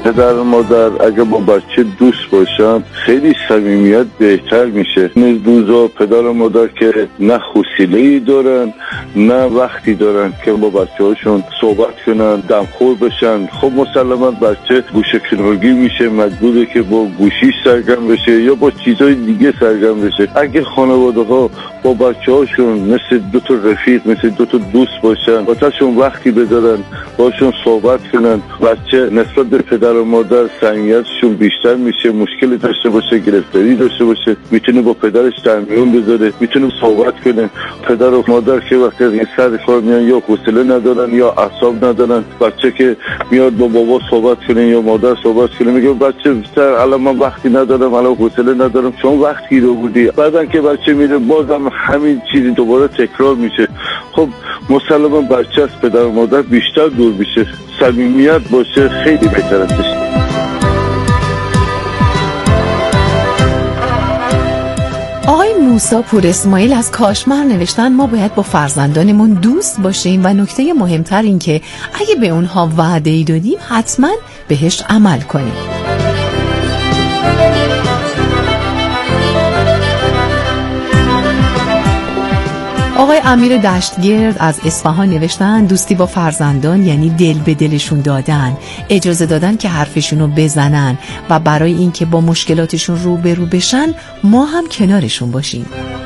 پدر و مادر اگه با بچه دوست باشن خیلی صمیمیت بهتر میشه. این روزا پدر و مادر که نه حوصله‌ای دارن نه وقتی دارن که با بچه‌هاشون صحبت کنن، دمخور بشن. خب مسلماً بچه گوشه کنارگی میشه، مجبوره که با گوشی سرگرم بشه یا با چیزای دیگه سرگرم بشه. اگه خانواده‌ها با بچه‌هاشون مثل دو تا رفیق، مثل دو تا دوست باشن، واسهشون وقتی بذارن، باشون صحبت کنن، بچه نسبت به پدر و مادر صمیمیتشون بیشتر میشه. مشکلی داشته باشه، گرفتاری داشته باشه، میتونه با پدرش در میون بذاره، میتونه صحبت کنه. پدر و مادر که وقتی از این سر کار میان یا حوصله ندارن یا اعصاب ندارن، بچه که میاد با بابا صحبت کنه یا مادر صحبت کنه، میگه بچه الان من وقتی ندارم، الان حوصله ندارم، چون وقتی رو بودی. بعدن که بچه میره بازم همین چیزی دوباره تکرار میشه. خب مسلماً بچه از پدر و مادر بیشتر دور میشه. صمیمیت باشه خیلی بهتر است. آقای موسی پور اسماعیل از کاشمر نوشتن ما باید با فرزندانمون دوست باشیم و نکته مهمتر این که اگه به اونها وعده‌ای دادیم حتما بهش عمل کنیم. آقای امیر دشتگرد از اصفهان نوشتن دوستی با فرزندان یعنی دل به دلشون دادن، اجازه دادن که حرفشونو بزنن و برای اینکه با مشکلاتشون روبرو بشن ما هم کنارشون باشیم.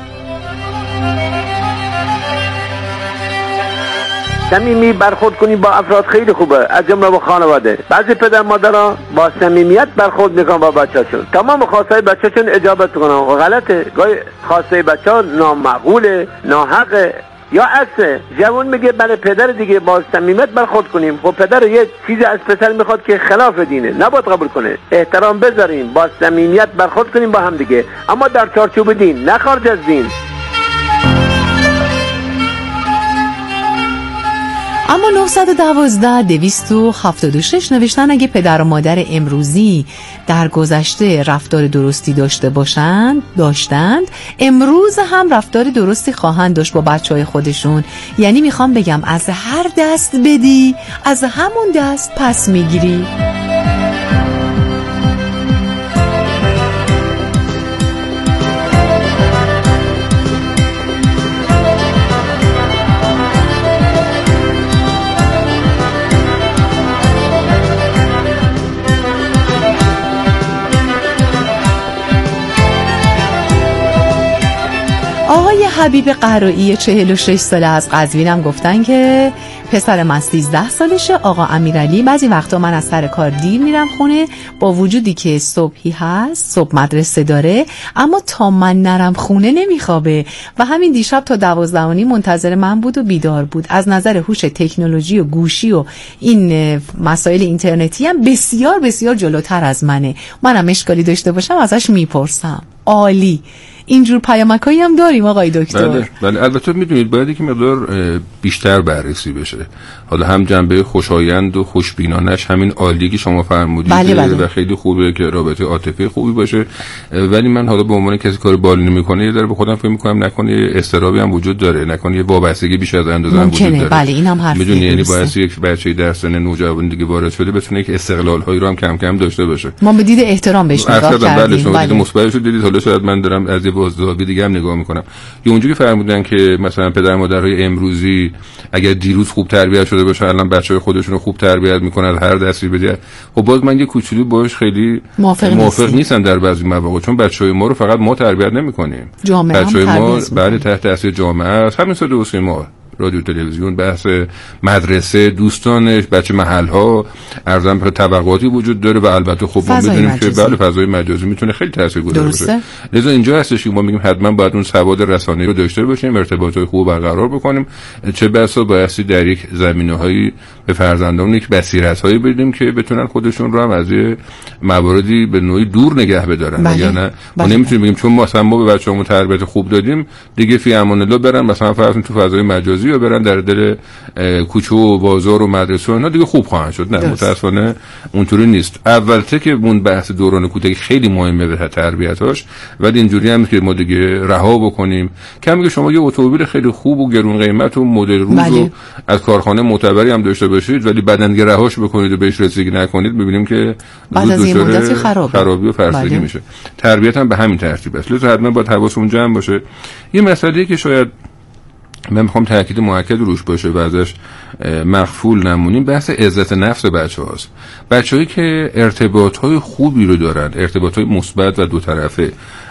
صمیمی برخورد کنی با افراد خیلی خوبه، از جمله با خانواده. بعضی پدر مادرها با صمیمیت برخورد میکنن با بچه‌شون، تمام خواستای بچه‌شون اجابت کنن. غلطه، گاهی خواستای بچه‌ها نامعقوله، ناحقه یا عکسه. جوان میگه برای پدر دیگه با صمیمیت برخورد کنیم. خب پدر یه چیزی از پسر میخواد که خلاف دینه، نباید قبول کنه. احترام بذاریم، با صمیمیت برخورد کنیم با هم دیگه، اما در چارچوب دین، نه خارج از دین. اما 912-276 نوشتن اگه پدر و مادر امروزی در گذشته رفتار درستی داشتند امروز هم رفتار درستی خواهند داشت با بچهای خودشون. یعنی میخوام بگم از هر دست بدی از همون دست پس میگیری. آقای حبیب قرایی 46 ساله از قزوین هم گفتن که پسر من 13 سالشه. آقا امیرعلی بعضی وقتا من از سر کار دیر میرم خونه، با وجودی که صبحی هست، صبح مدرسه داره، اما تا من نرم خونه نمیخوابه و همین دیشب تا 12:30 منتظر من بود و بیدار بود. از نظر هوش تکنولوژی و گوشی و این مسائل اینترنتی هم بسیار بسیار جلوتر از منه. منم اشکالی داشته باشم ازش میپرسم. عالی. اینجور پیامکایی هم داریم آقای دکتر. بله البته میدونید باید که مقدار بیشتر بررسی بشه. حالا هم جنبه خوشایند و خوشبینانش همین عالی که شما فرمودید و خیلی خوبه که رابطه عاطفی خوبی باشه، ولی من حالا به عنوان کسی کار بالینی میکنه یه ذره به خودم فکر میکنم نکنه استرابی هم وجود داره، نکنه یه وابستگی بیش از اندازه هم وجود داره. بله اینم حرف میدونی، یعنی باید یک بچه‌ای در سن نوجوانی دیگه وارد شده بتونه که استقلال هایی رو هم کم کم داشته باشه. ما به دید احترام بهش نگاه کردیم. بله شما دید مثبتش دیدید، حالا شاید من دارم از زاویه دیگه هم نگاه میکنم. یا اونجوری فرمودن که مثلا پدر مادرهای امروزی اگر دیروز خوب تربیت شده باشه الان بچهای خودشون رو خوب تربیت میکنن، هر دستی بده. خب باز من یه کوچولو باش خیلی موافق نیستم در بعضی مواقع، چون بچهای ما رو فقط ما تربیت نمیکنیم، بچهای ما بعد تحت تاثیر جامعه است. همین سر درست ما رادیو تلویزیون، بحث مدرسه، دوستانش، بچه محل‌ها، ارزم پر طبقاتی وجود داره و البته خب ما می‌دونیم که بله فضای مجازی میتونه خیلی تاثیرگذار باشه. لذا اینجا هستش که ما میگیم حتما باید اون سواد رسانه‌ای رو داشته باشیم، ارتباطات خوب برقرار بکنیم، چه بسا بایستی در یک زمینه‌هایی به فرزندان یک بصیرت‌هایی بدیم که بتونن خودشون رو هم از مواردی به نوعی دور نگه بدارن. یعنی ما نمیتونیم بگیم چون ما به بچه‌مون تربیت خوب دادیم دیگه فی امان الله برن مثلا فرض تو فضای مجازی بازی یا برن در دل کوچه و بازار و مدرسه و اینا دیگه خوب خواهند شد. نه متاسفانه اونطوری نیست. البته که اون بحث دوران کودکی خیلی مهمه به تربیتاش، ولی اینجوری هم که ما دیگه رها بکنیم که میگه شما یه اتومبیل خیلی خوب و گرون قیمت و مدل روز رو از کارخانه معتبری هم داشته باشید ولی بعدن دیگه رهاش بکنید و بهش رسیدگی نکنید، ببینیم که بعد از این مدتی خرابی و فرسودگی میشه. تربیت هم به همین ترتیب است. لذا حتما باید حواسمون جمع باشه. یه مسئله‌ای که شاید من میخوام تاکید موکد روش باشه و ازش مغفول نمونیم، بحث عزت نفس بچه‌هاست. بچه‌هایی که ارتباط‌های خوبی رو دارن، ارتباط‌های مثبت و دو طرفه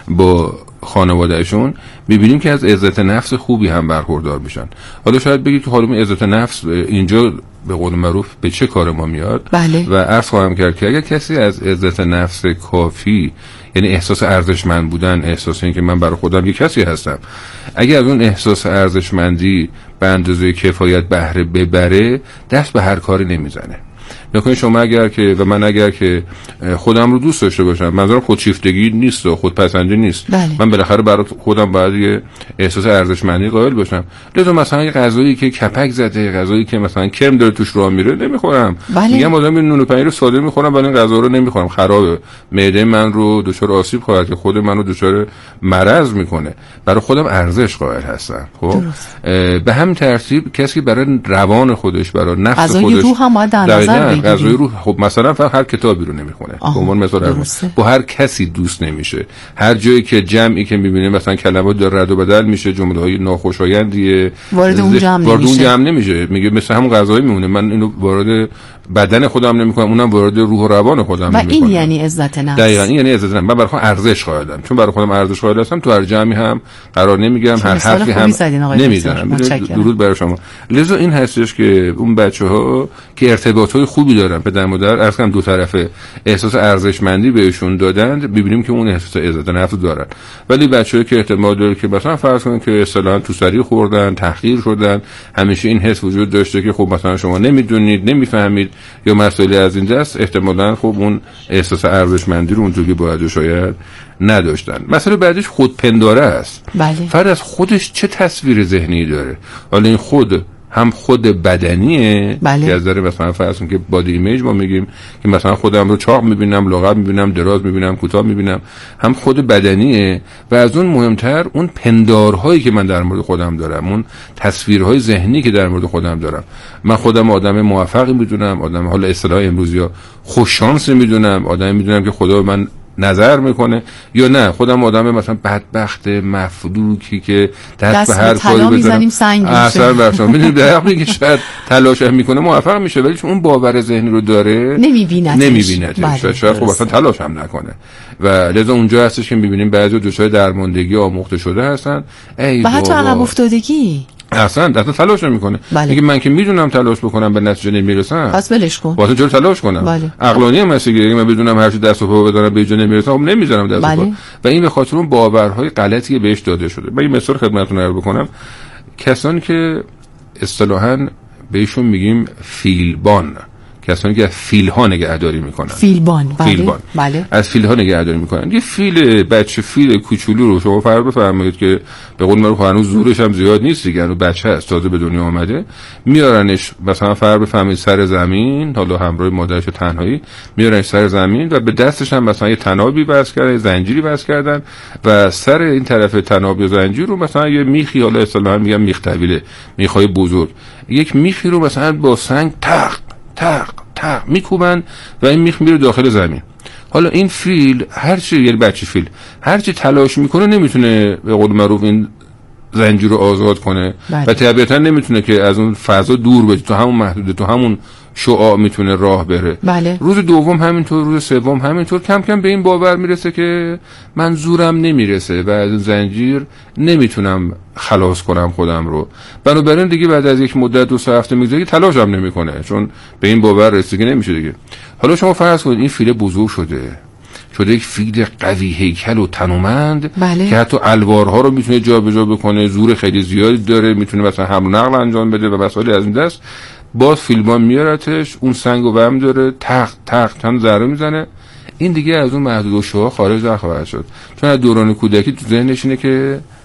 با خانوادهشون، می‌بینیم که از عزت نفس خوبی هم برخوردار میشن. حالا شاید بگید که حالا عزت نفس اینجا به قول معروف به چه کار ما میاد؟ بله. و عرض خواهم کرد که اگر کسی از عزت نفس کافی، یعنی احساس ارزشمند بودن، احساس این که من برای خودم یک کسی هستم، اگر از اون احساس ارزشمندی به اندازه کفایت بهره ببره، دست به هر کاری نمیزنه. نکنید شما اگر که و من اگر که خودم رو دوست داشته باشم، منظورم خودشیفتگی نیست و خودپسندی نیست. بله. من بالاخره برای خودم باید یه احساس ارزشمندی قائل باشم. لذا مثلا یه غذایی که کپک زده، غذایی که مثلا کرم داره توش راه میره نمیخورم. بله. میگم آدم نون و پنیر ساده میخورم ولی این غذا رو نمیخورم، خرابه، معده من رو دچار آسیب خواهد که خود منو دچار مرض میکنه. برای خودم ارزش قائل هستم. خب به همین ترتیب کسی برای روان خودش، برای نفس خودش، روح هم باید در نظر بگیریم. غذای روح، خب مثلا فقط هر کتابی رو نمیخونه، به عنوان مثال با هر کسی دوست نمیشه. هر جایی که جمعی که میبینیم مثلا کلمات داره رد و بدل میشه، جمله‌های ناخوشایندیه وارد اون جمع نمیشه. میگه مثلا همون غذایی میمونه، من اینو وارد بدن خودم نمیکنم، اونم وارد روح و روان خودم نمیکنم. و این یعنی عزت نفس. دقیقاً این یعنی عزت نفس. من برای خودم ارزش قائلم، چون برای خودم ارزش قائل هستم تو هر جمعی هم قرار نمیگیرم، هر حرفی هم نمیزنم. درود برای شما. لذا این هستش که اون بچه‌ها که ارتباطات خوبی دارن پدر مادر، اصلا دو طرفه احساس ارزشمندی بهشون دادن، ببینیم که اون احساس عزت نفس دارن. ولی بچه‌ای که احتمال داره که مثلا فرض کنید که اصطلاحاً تو سری خوردن، تحقیر شدن، همیشه این حس وجود داشته که خب مثلا شما نمیدونید، نمیفهمید یا مسئله از این دست، احتمالاً خب اون احساس ارزشمندی رو اونجوری باید شاید نداشتن. مسئله بعدش خودپنداره است. بله. فرد از خودش چه تصویر ذهنی داره؟ حالا این خود هم خود بدنیه، بله. که از داره مثلا فرض کنیم که بادی ایمیج ما میگیم که مثلا خودم رو چاق میبینم، لاغر میبینم، دراز میبینم، کوتاه میبینم، هم خود بدنیه و از اون مهمتر اون پندارهایی که من در مورد خودم دارم، اون تصویرهای ذهنی که در مورد خودم دارم. من خودم آدم موفقی میدونم، آدم حالا اصطلاح امروزیا خوش شانس میدونم، آدمی میدونم که خدا به من نظر میکنه، یا نه خودم آدم مثلا بدبخت مفلوکی که دست به هر کاری بزنم اصلا برشون میدونید دقیق میگه شاید تلاش هم میکنه موفق میشه ولی چون اون باور ذهنی رو داره نمیبینتش. شاید خب اصلا تلاش هم نکنه و لذا اونجا هستش که میبینیم بعضی دچار درماندگی آموخته شده هستن و حتی عقب افتادگی اصلا تلاش نمیکنه. میگه من که میدونم تلاش بکنم به نتیجه نمیرسم، پس ولش کن. واسه چرا تلاش کنم؟ عقلانی هم هست که من بدونم هر چی دست و پا بزنم به جا نمیرسم، خب نمیذارم دست و پا. و این به خاطر اون باورهای غلطی بهش داده شده. من این مثال خدمتتون عرض بکنم. کسانی که اصطلاحاً بهشون میگیم فیلبان، کسانی که از فیل‌ها نگهداری میکنن. فیلبان. بله. از فیل‌ها نگهداری میکنن. یه فیل، بچه فیل کوچولو رو شما فرض بفرمایید که به قول معروف هنوز زورش هم زیاد نیست دیگه، هنوز بچه است، تازه به دنیا آمده، میارنش مثلا فرض بفرمایید سر زمین، حالا همراه مادرش تنهایی، میارنش سر زمین و به دستش هم مثلا یه تنابی بس کردن، زنجیری بس کردن و سر این طرف تناب یا زنجیر رو مثلا یه میخی، حالا اصطلاحاً میگم میخ طویله، میخای بزرگ، یک میخی رو مثلا با سنگ تق میکوبن و این میخ میره داخل زمین. حالا این فیل هرچی، یعنی بچه فیل هرچی تلاش میکنه نمیتونه به قول معروف این زنجیر رو آزاد کنه. بله. و طبیعتا نمیتونه که از اون فضا دور بشه، تو همون محدوده، تو همون شعاع میتونه راه بره. بله. روز دوم همینطور، روز سوم همینطور، کم کم به این باور میرسه که من زورم نمیرسه و از این زنجیر نمیتونم خلاص کنم خودم رو. بنابراین دیگه بعد از یک مدت 2 هفته میگذره تلاشم نمیکنه، چون به این باور رسیدگی نمیشه دیگه. حالا شما فرض کنید این فیل بزرگ شده یک فیل قوی هیکل و تنومند. بله. که حتی الوارها رو میتونه جابجا بکنه، زور خیلی زیادی داره، میتونه مثلا حمل و نقل انجام بده و مسائلی از این دست. باز فیلمان میارتش، اون سنگو بهم داره، تق چند ذره میزنه، این دیگه از اون محدود و شعاع خارج نخواهد شد، چون از دوران کودکی تو ذهنش اینه که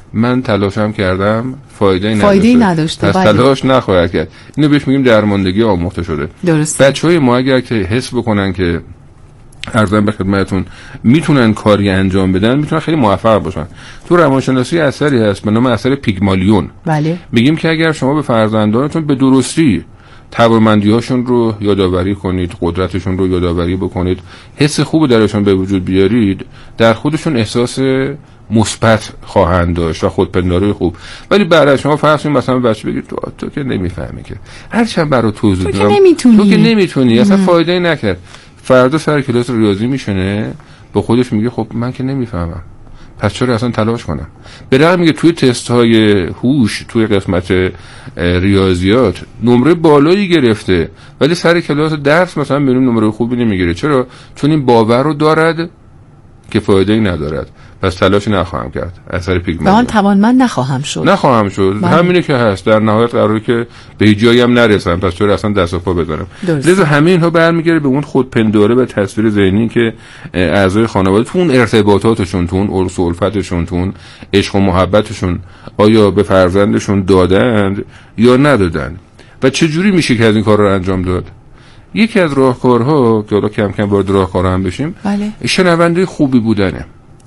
من تلاشم کردم فایده نداشته، پس تلاش نخواهد کرد. اینو بهش میگیم درماندگی آموخته شده. درسته. بچهای ما اگر که حس بکنن که عرضاً به خدمتتون میتونن کاری انجام بدن، میتونن خیلی موفق باشن. تو روانشناسی اثری هست به نام اثر پیگمالیون. بله. میگیم که اگر شما به فرزندانتون به درستی توانمندی‌هاشون رو یادآوری کنید، قدرتشون رو یادآوری بکنید، حس خوب درشون به وجود بیارید، در خودشون احساس مثبت خواهند داشت و خودپنداری خوب. ولی بعد از شما فرض کنید مثلا بچه بگید تو که نمیفهمی، که هرچند برای توضیح بدم تو که نمیتونی اصلا فایده نکرد. فردا سر کلاس ریاضی میشنه با خودش میگه خب من که نمیفهمم، پس چرا اصلا تلاش کنم؟ به رغم میگه توی تست های هوش توی قسمت ریاضیات نمره بالایی گرفته، ولی سر کلاس درس مثلا میبینیم نمره خوبی نمیگیره. چرا؟ چون این باور رو دارد که فایده‌ای ندارد، پس تلاش نخواهم کرد. اثر پیگمالیون. من توانمند نخواهم شد. همینه که هست. در نهایت قراره که به جایی هم نرسم، پس چرا اصلا دست و پا بزنم؟ لذا همه اینها برمیگره به اون خودپنداره و تصویر ذهنی که اعضای خانواده تو اون ارتباطاتشون، تو اون عرس و الفتشون، تو اون عشق و محبتشون آیا به فرزندشون دادند یا ندادند و چه جوری میشه که از این کار رو انجام داد. یکی از راهکارها که حالا کم کم وارد راهکارها هم بشیم، بله، شنونده خوبی بودنه.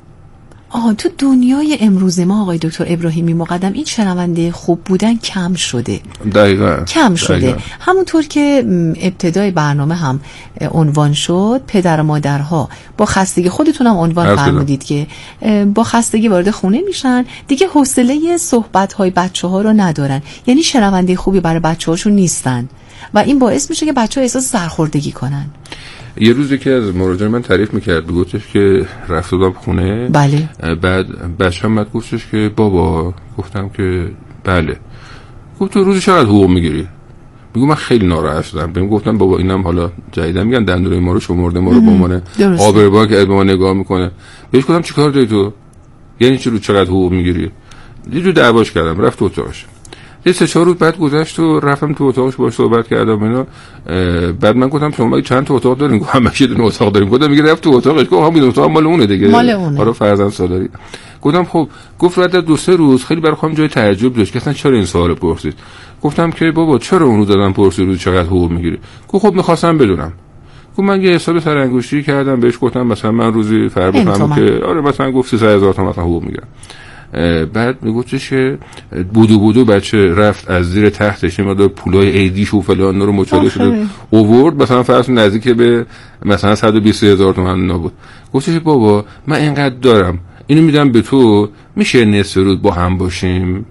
تو دنیای امروز ما آقای دکتر ابراهیمی مقدم این شنونده خوب بودن کم شده. دقیقاً. همونطور که ابتدای برنامه هم عنوان شد، پدر و مادرها با خستگی، خودتون هم عنوان فرمودید که با خستگی وارد خونه میشن، دیگه حوصله صحبت‌های بچه‌ها رو ندارن، یعنی شنونده خوبی برای بچه‌هاشون نیستن و این باعث میشه که بچه‌ها احساس سرخوردگی کنن. یه روزی که از مراجع من تعریف میکرد، گفتش که رفت بودم خونه. بله. بعد بچه‌م اومد گفتش که بابا، گفتم که بله. گفت تو روزی چقدر حقوق میگیری؟ میگم من خیلی ناراحت شدم. بهم گفتن بابا اینم حالا جدیدا میگن دندون ما رو شمرده، ما رو به عنوان آبربا که به ما نگاه میکنه. بهش گفتم چیکار داری تو؟ یعنی چی رو چقدر حقوق میگیری؟ یه جو دعواش کردم، رفت اتاقش. یه 3-4 روز بعد گذشت و رفتم تو اتاقش باهاش صحبت کردم اینا. بعد من گفتم شما چند تا اتاق دارین؟ گفت همش یه دونه اتاق داریم. گفتم میگه رفت تو اتاقش، گفت همین اتاق مال اونه دیگه، آره فرزند سالاری. گفتم خب. گفت بعد 2-3 روز خیلی برای خودم جای تعجب داشت که اصلا چرا این سوالو پرسید. گفتم که بابا چرا اون روز دادم پرسید روز چقدر حقوق میگیری؟ گفت خب می‌خواستم بدونم. گفت من یه حساب سرانگشتی کردم، بهش گفتم مثلا من روزی بفهمم که آره مثلا گفت 300,000 تومان مثلا حقوق میگیرم. بعد میگفتش که بودو بچه رفت از زیر تختش مقدار پولای ایدیش و فلان رو مچاله شده اوورد، مثلا فرض نزدیک به مثلا 120,000 تومان نبود. گفتش بابا من اینقدر دارم، اینو میدم به تو، میشه نصف روز با هم باشیم؟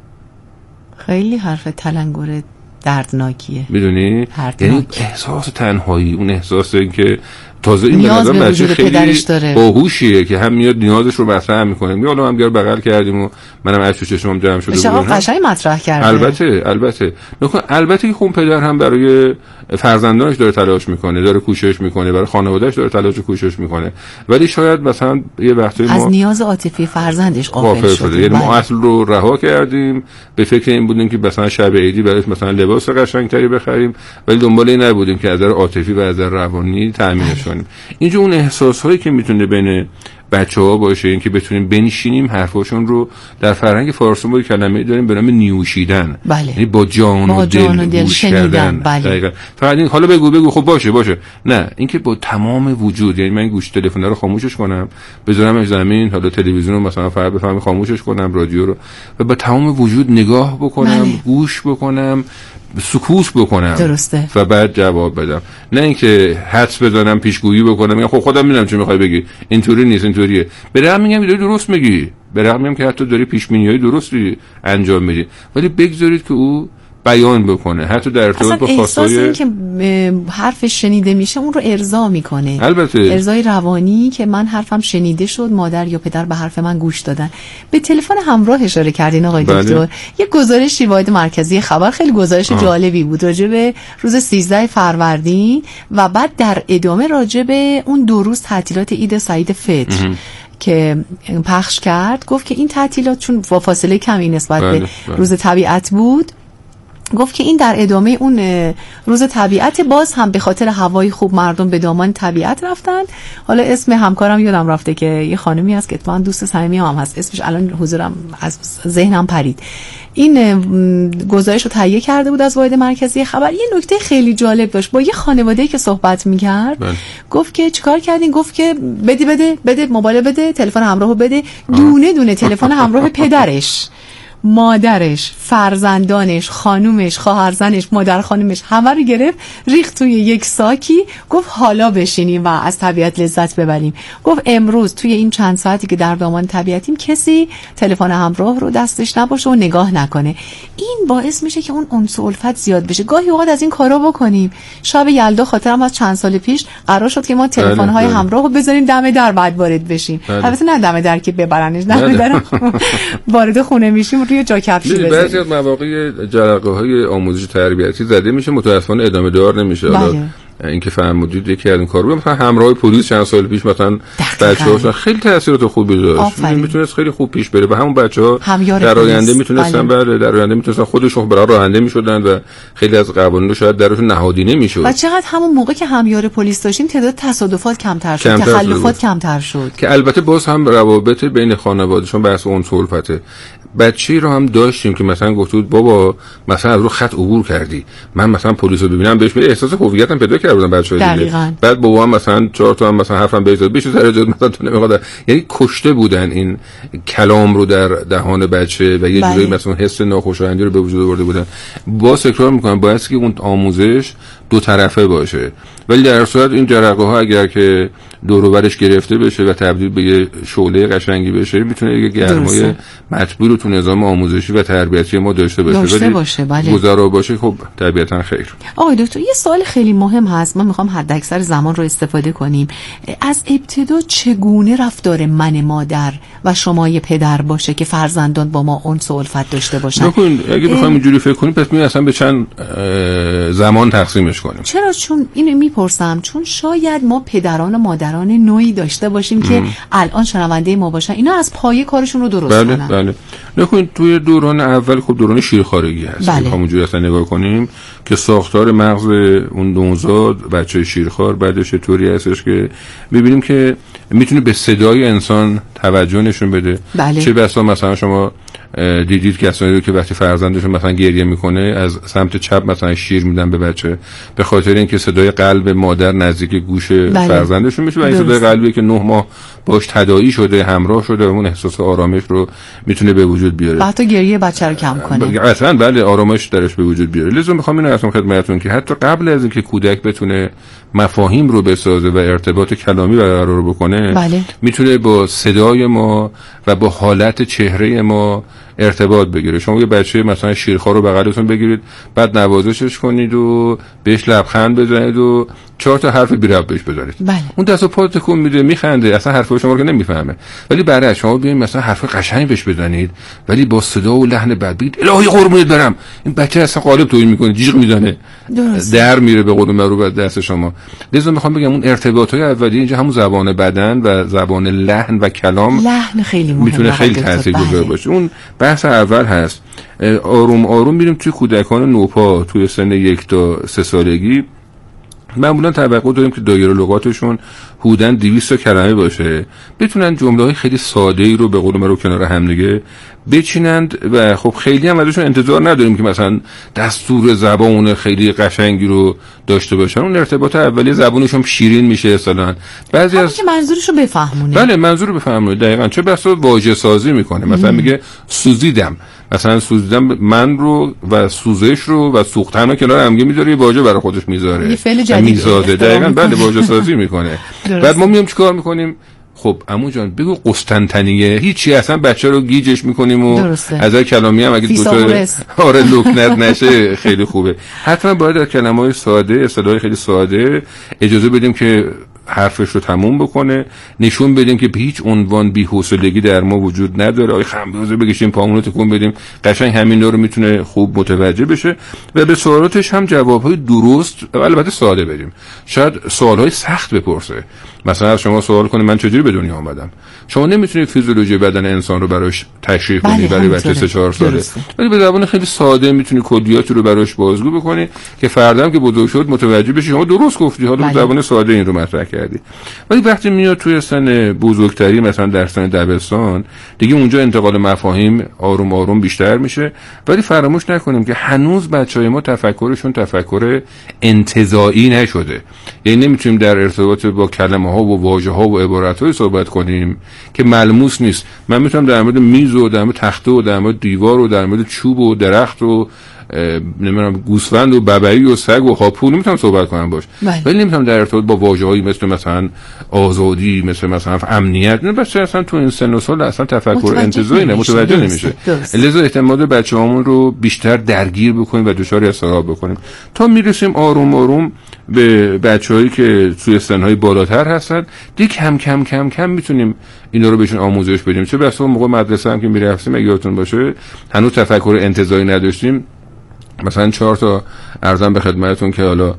خیلی حرف تلنگر دردناکیه، میدونی؟ یعنی احساس تنهایی، اون احساس این که تازه این به نظر بچه خیلی باهوشیه که هم میاد نیازش رو مطرح میکنه. میگه حالا هم دیگه بغل کردیم و منم اشک و چشمم جمع شده بود. قشنگ مطرح کرده. البته البته که خون پدر هم برای فرزندانش داره تلاش میکنه، داره کوشش میکنه، برای خانواده‌اش داره تلاش و کوشش میکنه، ولی شاید مثلا یه وقتی ما از نیاز عاطفی فرزندش غافل شدیم. یعنی ما اصل رو رها کردیم، به فکر این بودیم که مثلا شب عیدی براش مثلا لباس قشنگتری بخریم، ولی دنبال این نبودیم که از نظر عاطفی و از نظر روانی تامینش کنیم. اینجا اون احساس‌هایی که میتونه بین بچه‌ها باشه، این که بتونیم بنشینیم حرفاشون رو در فرهنگ فارسی ما کلمه‌ای داریم به نام نیوشیدن. یعنی با جان و دل گوش کردن. بله. فقط این حالا بگو خب باشه. نه، اینکه با تمام وجود، یعنی من گوش تلفن رو خاموشش کنم، بذارمش زمین، حالا تلویزیون رو مثلا فقط بفهمم خاموشش کنم، رادیو رو، و با تمام وجود نگاه بکنم، گوش بکنم، سکوت بکنم. درسته. و بعد جواب بدم، نه اینکه حدس بزنم، پیشگویی بکنم، میگم خب خودم میدونم چی میخوای بگی، اینطوری نیست، اینطوریه. برام میگم داری درست میگی، برام میگم که حتی داری پیش بینی‌های درستی انجام میدی، ولی بگذارید که او بیان بکنه، حتی در ارتباط با خواستای این که حرفش شنیده میشه اون رو ارضا میکنه. البته ارضای روانی که من حرفم شنیده شد، مادر یا پدر به حرف من گوش دادن. به تلفن همراه اشاره کردین آقای دکتر. یه گزارشی واحد مرکزی خبر، خیلی گزارش جالبی بود راجع به روز 13 فروردین و بعد در ادامه راجع به اون 2 روز تعطیلات عید سعید فطر که پخش کرد. گفت که این تعطیلات چون با فاصله کمی نسبت به روز طبیعت بود، گفت که این در ادامه اون روز طبیعت، باز هم به خاطر هوای خوب مردم به دامان طبیعت رفتن. حالا اسم همکارم یادم رفته که یه خانمی هست که اتفاقا دوست صمیمی هم هست، اسمش الان حضورم از ذهنم پرید. این گزارش رو تهیه کرده بود از واحد مرکزی خبر. یه نکته خیلی جالب داشت، با یه خانواده‌ای که صحبت می‌کرد گفت که چیکار کردین؟ گفت که بده موبایل، بده تلفن همراهو، بده دونه دونه تلفن همراه پدرش، مادرش، فرزندانش، خانومش، خواهرزنش، مادر خانومش، همه رو گرفت ریخت توی یک ساکی. گفت حالا بشینیم و از طبیعت لذت ببریم. گفت امروز توی این چند ساعتی که در دامان طبیعتیم کسی تلفن همراه رو دستش نباشه و نگاه نکنه. این باعث میشه که اون انس و الفت زیاد بشه. گاهی اوقات از این کارا بکنیم. شب یلدا خاطرم از چند سال پیش قرار شد که ما تلفن‌های همراه رو بذاریم دم در بعد وارد بشیم. البته نه دم در که ببرنش، دم در وارد خونه میشیم روی جا کفشی بزنیم. بعضی از مواقع جرقه‌های آموزش تربیتی زده میشه، متأسفانه ادامه دار نمیشه. حالا اینکه فرمودید یکی از این کارو مثلا همراه پلیس چند سال پیش مثلا بچه‌ها خیلی تاثیرات خوبی داشت، میتونست خیلی خوب پیش بره و همون بچه‌ها در آینده میتونستن در آینده میتونستن خودشون برای راننده میشدن و خیلی از قوانین رو شاید درشون نهادی نمیشد. و چقدر همون موقع که همیار پلیس داشتیم تعداد تصادفات کمتر شد، تخلفات کمتر شد. که البته باز هم روابط بین خانواده‌شون بحث اون صلفته. بچه‌ای رو هم داشتیم که مثلا گفت بود بابا مثلا از رو خط عبور کردی، من مثلا پلیس رو ببینم بهش میگه احساس هویتم پیدا کردم بچه‌ها دیگه. بعد بابا هم مثلا 4 تا هم مثلا حرفم بهش داد بشه سر جات مثلا تو نمیخواد، یعنی کشته بودن این کلام رو در دهان بچه و یه جوری مثلا حس ناخوشایندی رو به وجود آورده بودن. باز تکرار میکنم باید که اون آموزش دو طرفه باشه، ولی در صورت این جرقه‌ها اگر که دور و برش گرفته بشه و تبدیل به یه شعله قشنگی بشه میتونه یه گرمای مطبوع رو تو نظام آموزشی و تربیتی ما داشته باشه. بله. گذرا باشه خب طبیعتا خیر. آقای دکتر یه سوال خیلی مهم هست، ما میخوام حد اکثر زمان رو استفاده کنیم. از ابتدا چگونه رفتار من مادر و شما پدر باشه که فرزندان با ما انس و الفت داشته باشن؟ نکن اگه بخوایم اینجوری فکر کنیم پس می اصلا به چند زمان تقسیمش کنیم. چرا؟ چون اینو میپرسم چون شاید ما پدران و مادران نوعی داشته باشیم که الان شنونده ما باشن، اینا از پایه کارشون رو درست کنن. بله. نکن توی دوران اول خب دوران شیرخوارگی هست. همونجوری اصلا نگاه کنیم که ساختار مغز اون نوزاد بچه شیرخوار بعدش طوری هستش که ببینیم که میتونه به صدای انسان توجه نشون بده. چه بسا مثلا شما دیدید کسانی رو که وقتی فرزندشون مثلا گریه میکنه از سمت چپ مثلا شیر میدن به بچه به خاطر اینکه صدای قلب مادر نزدیک گوش فرزندشون میشه و این صدای قلبی که 9 ماه باش تداعی شده همراه شده و اون احساس آرامش رو میتونه به وجود بیاره. حتی گریه بچه رو کم کنه. اصلا بله آرامش درش به وجود بیاره. لازم میخوام اینو اصلا خدمتتون که حتی قبل از اینکه کودک بتونه مفاهیم رو بسازه و ارتباط کلامی برقرار بکنه میتونه با صدای ما و با حالت چهره ما ارتباط بگیره. شما یه بچه مثلا شیرخوار رو بغلتون بگیرید بعد نوازشش کنید و بهش لبخند بزنید و 4 تا حرف بی ربط بهش بزنید. اون دست و پا تکون میده میخنده اصلا حرفای شما رو که نمیفهمه. ولی برای شما بیاین مثلا حرف قشنگ بهش بزنید ولی با صدا و لحن بد بگید الهی قربونت برم، این بچه اصلا قالب تویی میکنه جیغ میزنه در میره به قول معروف دست شما. لذا میخوام بگم اون ارتباطات اولیه اینجا همون زبان بدن و زبان لحن و کلام لحن خیلی مهمه میتونه خیلی تاثیرگذار باشه. اون بحث اول هست. آروم آروم میریم توی کودکان نوپا توی سن 1 تا 3 سالگی معمولا توقع داریم که دایره لغاتشون حدوداً 200 کلمه باشه، بتونن جمله‌های خیلی ساده‌ای رو به قول ما رو کنار هم دیگه بچینند و خب خیلی هم ازشون انتظار نداریم که مثلا دستور زبان خیلی قشنگی رو داشته باشن. اون ارتباط اولیه زبونشون شیرین میشه اصلا. بعضی از که منظورشو بفهمونه. بله منظور رو بفهمونه دقیقاً. چه بسا واژه سازی میکنه مثلا میگه سوزیدم، مثلا سوزیدم من رو و سوزش رو و سوختن رو کنار هم میذاره، یه واژه برای خودش میذاره میذاره دقیقاً. بله واژه سازی میکنه. بعد ما میام چیکار میکنیم؟ خب عمو جان بگو قسطنطنیه، هیچی اصلا بچه رو گیجش میکنیم و از کلامی هم اگه دوتا آره لکنت نشه خیلی خوبه. حتما باید در کلمه‌های ساده اصطلاحات خیلی ساده اجازه بدیم که حرفش رو تموم بکنه، نشون بدیم که به هیچ عنوان بی‌حوصلگی در ما وجود نداره، آی خمبوزه بکشیم پامونو تکون بدیم، قشنگ همین رو میتونه خوب متوجه بشه و به سوالاتش هم جوابهای درست و البته ساده بدیم. شاید سوالهای سخت بپرسه، مثلا از شما سوال کنه من چجوری به دنیا آمدم. شما نمیتونید فیزیولوژی بدن انسان رو براش تشریح کنی برای بچه 3-4 ساله، ولی به زبان خیلی ساده میتونی کلیات رو براش بازگو بکنی که فردا که بزرگ شد متوجه بشه شما درست گفتی، حالا به زبان ساده این رو مطرح کردی. ولی وقتی میاد توی سن بزرگتری، مثلا در سن دبستان، دیگه اونجا انتقال مفاهیم آروم آروم بیشتر میشه. ولی فراموش نکنیم که هنوز بچهای ما تفکرشون تفکر انتزاعی نشده، یعنی نمیتونیم در ارتباط با کلمه ها و واژه ها و عبارت های صحبت کنیم که ملموس نیست. من میتونم در مورد میز و در مورد تخته و در مورد دیوار و در مورد چوب و درخت و نمیدونم گوسفند و ببعی و سگ و هاپو نمیتونم صحبت کنم باش، ولی نمیتونم در ارتباط با واژه‌هایی مثلا آزادی، مثلا امنیت، نه بچه اصلا تو این سن و سال اصلا تفکر انتزاعی متوجه نمیشه. لذا اعتماد بچه‌هامون رو بیشتر درگیر بکنیم و دچار اضطراب بکنیم تا میرسیم آروم آروم به بچه‌هایی که توی سن‌های بالاتر هستن، دیگه کم میتونیم اینا رو بهشون آموزش بدیم. چه بسا موقع مدرسه هم که میرفتیم اگه یادتون باشه هنوز تفکر انتزاعی نداشتیم، مثلا 4 تا ارزم به خدمتتون که حالا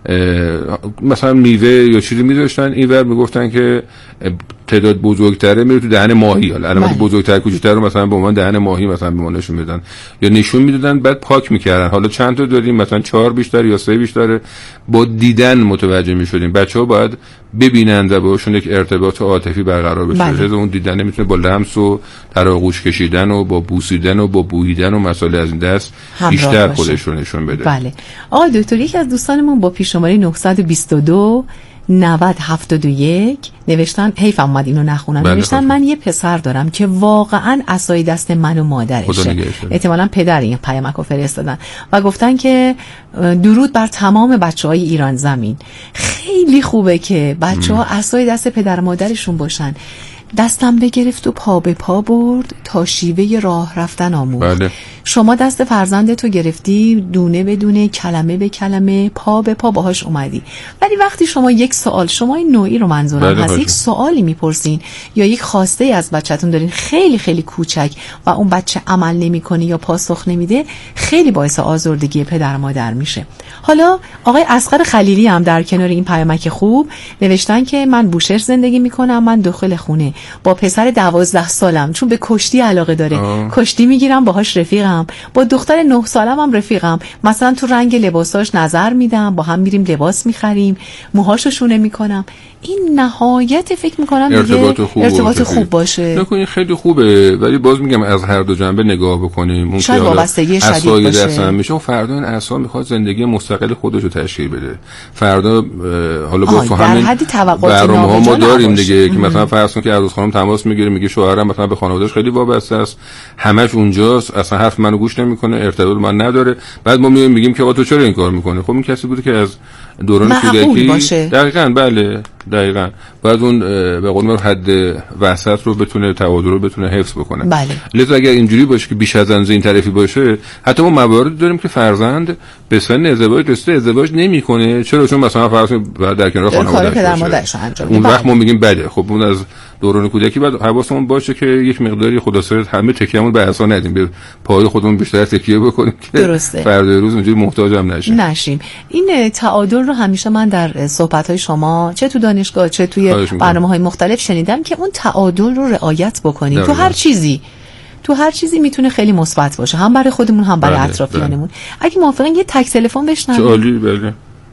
مثلا میوه یا چیزی میذاشتن اینور میگفتن که تعداد بزرگتره میره تو دهن ماهی، حالا علامت بزرگتر کوچیک‌تر رو مثلا به عنوان دهن ماهی مثلا به ما نشون میدن یا نشون میدادن بعد پاک میکردن. حالا چند تا دادیم، مثلا 4 بیشتر یا 3 بیشتره، با دیدن متوجه میشدیم. بچه‌ها باید ببینن و باشون یک ارتباط عاطفی برقرار بشه. از اون دیدن نمیتونه با لمس و در آغوش کشیدن و با بوسیدن و با بوییدن و مسائل از این دست بیشتر خودش رو نشون بده. بله آقای دکتر، یکی از دوستانمون با پیش شماره 922 9071 نوشتن، حیف اومد اینو نخونم، نوشتن من یه پسر دارم که واقعا عصای دست من و مادرشه، احتمالاً پدر این پیامکو فرستادن و گفتن که درود بر تمام بچهای ایران زمین. خیلی خوبه که بچه‌ها عصای دست پدر مادرشون باشن. دستم بگرفت و پا به پا برد تا شیوه راه رفتن آموخت. بله. شما دست فرزندتو گرفتی، دونه به دونه، کلمه به کلمه، پا به پا باهاش اومدی. ولی وقتی شما یک سوال، شما این نوعی رو منظورم هست، یک سوالی میپرسین یا یک خواسته ای از بچه‌تون دارین خیلی خیلی کوچک و اون بچه عمل نمیکنه یا پاسخ نمیده، خیلی باعث آزردگی پدر مادر میشه. حالا آقای اصغر خلیلی هم در کنار این پیامک خوب نوشتن که من بوشهر زندگی میکنم، من داخل خونه با پسر 12 سالم چون به کشتی علاقه داره کشتی میگیرم، باهاش رفیقم. با دختر 9 سالم هم رفیقم، مثلا تو رنگ لباساش نظر میدم، با هم میریم لباس میخریم، موهاشو شونه میکنم. این نهایت فکر میکنم ارتباط خوب باشه. نکنین خیلی خوبه، ولی باز میگم از هر دو جنبه نگاه بکنیم. اون شاید وابستگی شدید باشه. میشه و فردا این اصلا میخواد زندگی مستقل خودش رو تشکیل بده. فردا حالا با همین برنامه‌ها ما داریم دیگه که مثلا فرض کن که عروس خانم تماس میگیره میگه شوهرم مثلا به خانواده‌اش خیلی وابسته است، همش اونجاست، اصلا حرف منو گوش نمیکنه، ارتباط من نداره. بعد ما میگیم که آقا تو چرا این کار میکنی؟ خب این کسی بوده که از دوران کودکی دقیقاً بله دقیقاً بعد اون به قول معروف حد وسط رو بتونه تعادل رو بتونه حفظ بکنه. بله. لذا اگر اینجوری باشه که بیش از اندازه این طرفی باشه، حتی ما موارد داریم که فرزند به سن ازدواج رسیده ازدواج نمیکنه. چرا؟ چون مثلا فرض در کنار خانواده‌اش اون وقت ما میگیم بله. خب اون از دوران کودکی بعد حواسمون باشه که یک مقداری خدا سرت همه تکیه‌مون به عصا ندیم، به پای خودمون بیشتر تکیه بکنیم که فردا روز اونجوری محتاج هم نشیم. این تعادل رو همیشه من در صحبت‌های شما چه تو دانشگاه چه توی برنامه‌های مختلف شنیدم که اون تعادل رو رعایت بکنیم. تو هر چیزی میتونه خیلی مثبت باشه، هم برای خودمون هم برای اطرافیانمون. اگه موافقین یه تک تلفن بشنویم. عالی. بله.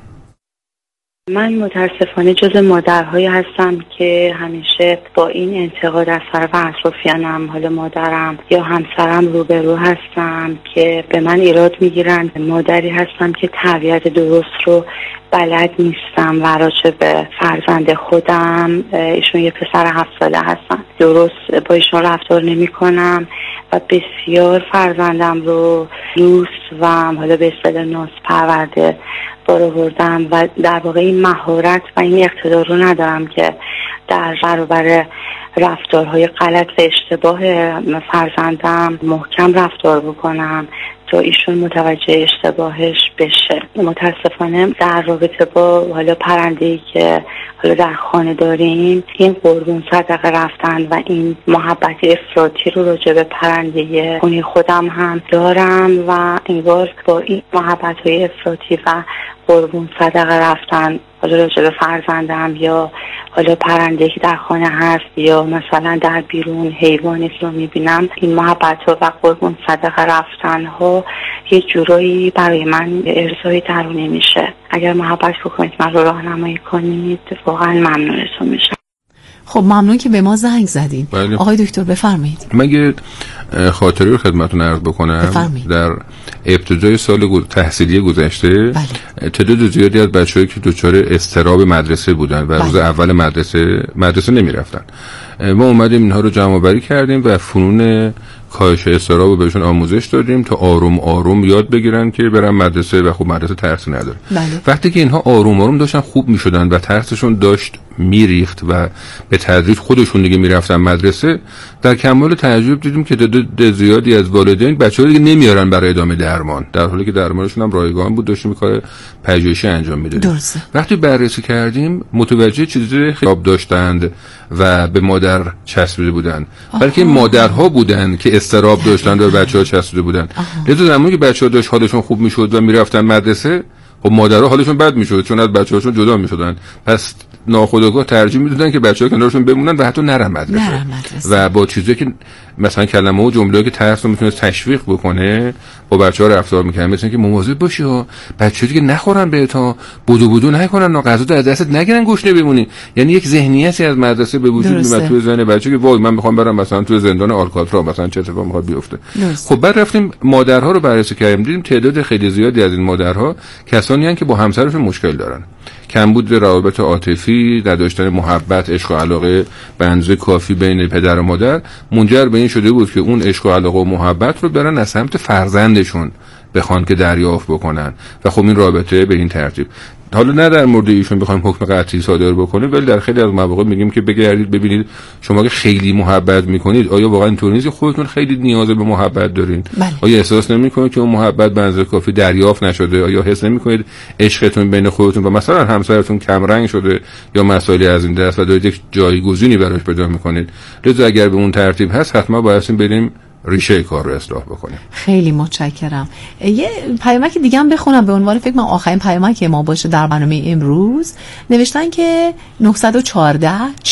من متاسفانه جز مادرهایی هستم که همیشه با این انتقاد از طرف اطرافیانم، حالا مادرم یا همسرم روبرو هستم که به من ایراد میگیرن. مادری هستم که تربیت درست رو بلد نیستم و راجع به فرزند خودم، ایشون یه پسر 7 ساله هستن، درست با ایشون رفتار نمی کنم و بسیار فرزندم رو دوست و حالا به اصطلاح ناز پرورده بردم و در واقع این مهارت و این اقتدار رو ندارم که در برابر رفتارهای غلط و اشتباه فرزندم محکم رفتار بکنم تا ایشون متوجه اشتباهش بشه. متاسفانه در رابطه با حالا پرنده‌ای که حالا در خانه داریم، این قربون صدقه رفتن و این محبت افراطی رو راجع به پرنده خونه خودم هم دارم و انگار با این محبت‌های افراطی و قربون صدقه رفتن حالا راجع به فرزندم یا حالا پرنده‌ای که در خانه هست یا مثلا در بیرون حیوانی رو میبینم، این محبت‌ها و قربون صدقه رفتن‌ها یه جورایی برای من ارضای درونی میشه. اگر محبت بکنید من رو راهنمایی کنید واقعا ممنونتون میشم. خب ممنون که به ما زنگ زدین. بله. آقای دکتر بفرمایید. من یه خاطره رو خدمتتون عرض بکنم. بفرمایید. در ابتدای سال تحصیلی گذشته بله. تعداد زیادی از بچه‌هایی که دچار اضطراب مدرسه بودن و بله. روز اول مدرسه نمی‌رفتن، ما اومدیم اینها رو جمع آوری کردیم و فنون کاهش اضطراب رو بهشون آموزش دادیم تا آروم آروم یاد بگیرن که برن مدرسه و خب مدرسه ترسی نداره. بله. وقتی که اینها آروم آروم داشتن خوب میشدن و ترسشون داشت میریخت و به تدریج خودشون دیگه میرفتن مدرسه، در کمال تعجب دیدیم که تعداد زیادی از والدین بچه‌ها دیگه نمیارن برای ادامه درمان، در حالی که درمانشون هم رایگان بود، داشتیم کار پژوهشی انجام میدادیم. وقتی بررسی کردیم متوجه چیزی خراب داشتند و به مادر چسبیده بودن، بلکه مادرها بودن که اضطراب داشتن و بچه‌ها چسبیده بودن. لذا زمانی که بچه‌ها داشت حالشون خوب میشد و میرفتن مدرسه، خب مادرها حالشون بد میشد چون از بچه‌هاشون جدا میشدن، پس ناخودآگاه ترجیح میدادن که بچه‌ها کنارشون بمونن و حتی نرن مدرسه. و با چیزی که مثلا کلمه و جمله‌ای که ترس رو میتونه تشویق بکنه با بچه‌ها رفتار میکنن، مثلا که مواظب باشی ها بچه‌ها دیگه نخورن بهتا، بدو نکنن، غذا از دستت نگیرن، گوشه بمونی. یعنی یک ذهنیتی از مدرسه به وجود میاد توی ذهن بچه که وای من میخوام برم مثلا توی زندان آلکاترا، مثلا چه اتفاقی میخواد بیفته. خب بعد رفتیم مادرها رو بررسی کردیم، دیدیم تعداد خیلی زیادی از این مادرها کسانی هستند که با همسرشون مشکل دارن، کمبود روابط عاطفی، نداشتن محبت، عشق و علاقه به اندازه کافی بین پدر و مادر منجر به این شده بود که اون عشق و علاقه و محبت رو برن از سمت فرزندشون بخوان که دریافت بکنن و خب این رابطه به این ترتیب. حالا نه در مورد ایشون بخوایم حکم قطعی صادر بکنیم، ولی در خیلی از مواقع میگیم که بگردید ببینید شما که خیلی محبت میکنید آیا واقعا اینطوری نیست که خودتون خیلی نیاز به محبت دارین؟ بله. آیا احساس نمیکنید که اون محبت به اندازه کافی دریافت نشده؟ آیا حس نمیکنید عشقتون بین خودتون و مثلا همسرتون کم رنگ شده یا مسائلی از این دست و دارید یک جایگزینی براش پیدا میکنید؟ لذا اگر به اون ترتیب هست حتما باید بریم ریشه کار رو اصلاح بکنیم. خیلی متشکرم. یه پیامک دیگه هم بخونم به عنوان فکر من آخرین پیامک ما باشه در برنامه امروز. نوشتن که 914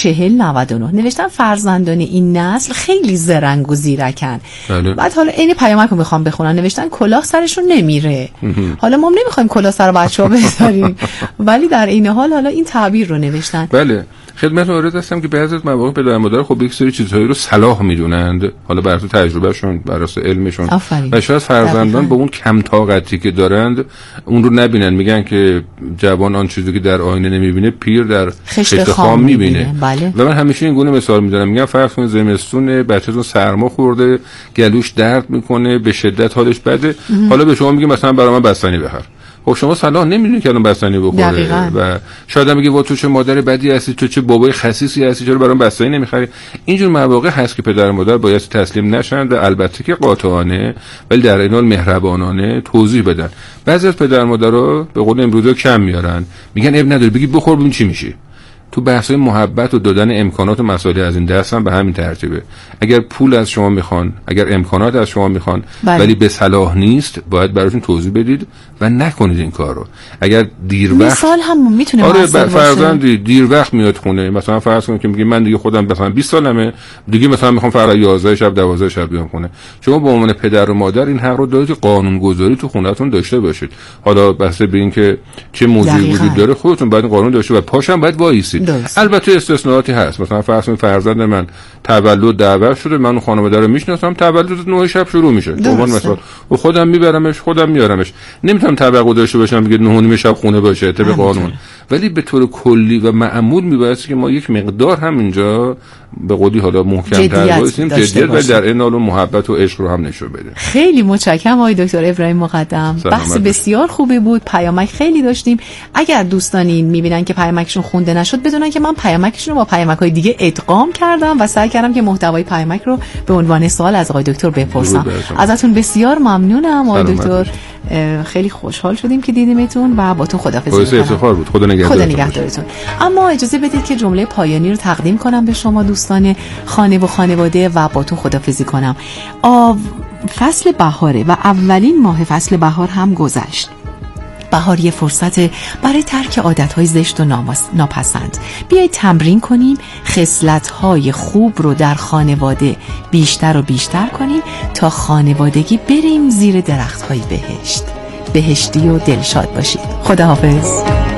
4099 نوشتن فرزندان این نسل خیلی زرنگ و زیرکن. بله. بعد حالا این پیامک رو میخوام بخونم. نوشتن کلاه سرشون نمیره. حالا ما نمیخوایم کلاه سر بچه‌ها بذاریم ولی در این حال حالا این تعبیر رو نوشتن. بله. خدمتتون عرض هستم که بعضی از مواقع پدر مادر خب یک سری چیزهایی رو صلاح میدونند، حالا بر اساس تجربهشون، بر اساس علمشون، و شاید فرزندان با اون کم طاقتی که دارند اون رو نبینن، میگن که جوان آن چیزی که در آینه نمیبینه پیر در خشت خام میبینه. بله. و من همیشه این گونه مثال میزنم، میگم فرض کنید زمستون بچه‌تون سرما خورده، گلوش درد میکنه، به شدت حالش بده، حالا به شما میگه مثلا برای من بستنی بخر. خب شما صلاح نمیدونید که الان بستنی بخوره و شاید هم بگه وا تو چه مادر بدی هستی، تو چه بابای خسیسی هستی، چرا برام بستنی نمیخری؟ اینجور مواقع هست که پدر و مادر باید تسلیم نشن و البته که قاطعانه ولی در این حال مهربانانه توضیح بدن. بعضی از پدر و مادرها به قول امروزه کم میارن، میگن اب نداره بگی بخور ببین چی میشی. تو بحث‌های محبت و دادن امکانات و مسائل از این دست هم به همین ترتیبه. اگر پول از شما میخوان، اگر امکانات از شما میخوان ولی به صلاح نیست، باید براشون توضیح بدید و نکنید این کار رو. اگر دیر وقت مثال هم میتونه موثر باشه. فرزندی دیر وقت میاد خونه، مثلا فرض کنید که میگه من دیگه خودم مثلا 20 سالمه، دیگه مثلا میخوام فقط 11 شب 12 شب بیام خونه. شما به عنوان پدر و مادر این حق رو دارید که قانون‌گذاری تو خونه‌تون داشته باشید. حالا بحث به این که چه موضوعی وجود داره خودتون باید قانون داشته و پاشم باید وایسید. البته استثناءاتی هست، مثلا فرض کنید فرزند من تولد دعوت شده، من اون خانواده رو میشناسم، تولد 9 شب شروع میشه، مثلا و خودم میبرمش، خودم میارمش، نمیتونم توقع داشته باشم بگید 9 شب خونه باشه طبق قانون. ولی به طور کلی و معمول میبایستی که ما یک مقدار هم اینجا به قولی حالا محکم‌تر باشیم، جدیت، ولی در این حال محبت و عشق رو هم نشون بدیم. خیلی متشکرم آقای دکتر ابراهیم مقدم، بحث بسیار خوبی بود، پیامک خیلی داشتیم. اگر دوستانی میبینن که پیامکشون خونده نشد، بدونن که من پیامکشون رو با پیامک‌های دیگه ادغام کردم و سعی کردم که محتوای پیامک رو به عنوان سوال از آقای دکتر بپرسم. ازتون بسیار ممنونم آقای دکتر، خیلی خوشحال شدیم که دیدیمتون و باتون خداحافظی می‌کنم. افتخار بود. خدا نگهدارتون. اما اجازه بدید که جمله پایانی رو تقدیم کنم به شما دوستان خانه و خانواده و باتون خداحافظی کنم. فصل بهاره و اولین ماه فصل بهار هم گذشت. بهار یه فرصت برای ترک عادت‌های زشت و ناپسند. بیایید تمرین کنیم خصلت‌های خوب رو در خانواده بیشتر و بیشتر کنیم تا خانوادگی بریم زیر درخت‌های بهشت. بهشتی و دلشاد باشید. خداحافظ.